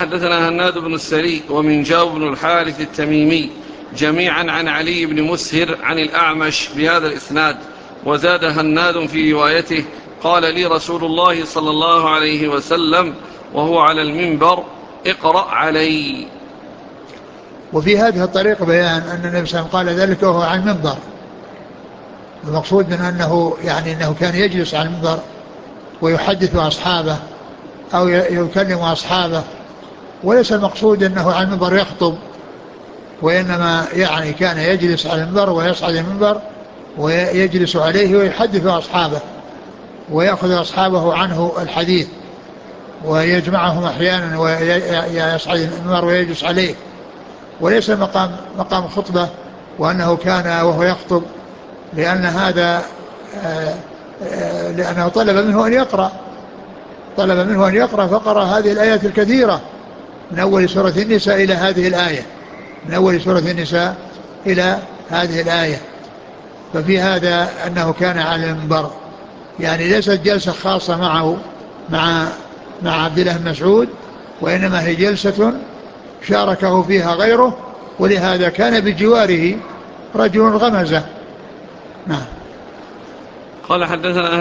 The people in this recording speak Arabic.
حدثنا هناد بن السري ومنجاب بن الحارث التميمي جميعا عن علي بن مسهر عن الأعمش بهذا الإسناد، وزاد هناد في روايته: قال لي رسول الله صلى الله عليه وسلم وهو على المنبر: اقرأ علي. وفي هذه الطريقة بيان أن النبي صلى الله عليه وسلم قال ذلك وهو على المنبر. المقصود من أنه يعني أنه كان يجلس على المنبر ويحدث أصحابه أو يكلم أصحابه، وليس المقصود أنه على المنبر يخطب، وإنما يعني كان يجلس على المنبر ويصعد المنبر ويجلس عليه ويحدث أصحابه ويأخذ أصحابه عنه الحديث ويجمعهم أحيانا ويصعد المنبر ويجلس عليه، وليس مقام خطبة وأنه كان وهو يخطب، لأن هذا لأنه طلب منه أن يقرأ فقرأ هذه الآيات الكثيرة من أول سورة النساء إلى هذه الآية، ففي هذا أنه كان على المنبر، يعني ليست جلسة خاصة معه مع عبد الله بن مسعود، وإنما هي جلسة شاركه فيها غيره، ولهذا كان بجواره رجل غمزة. نعم. قال حدثنا